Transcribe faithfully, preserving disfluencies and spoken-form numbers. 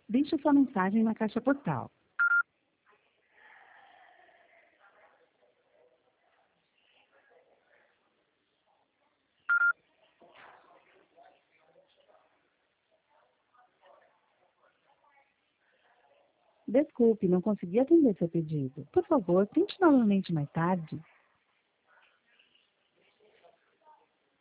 Deixe sua mensagem na caixa postal. Desculpe, não consegui atender seu pedido. Por favor, tente novamente mais tarde.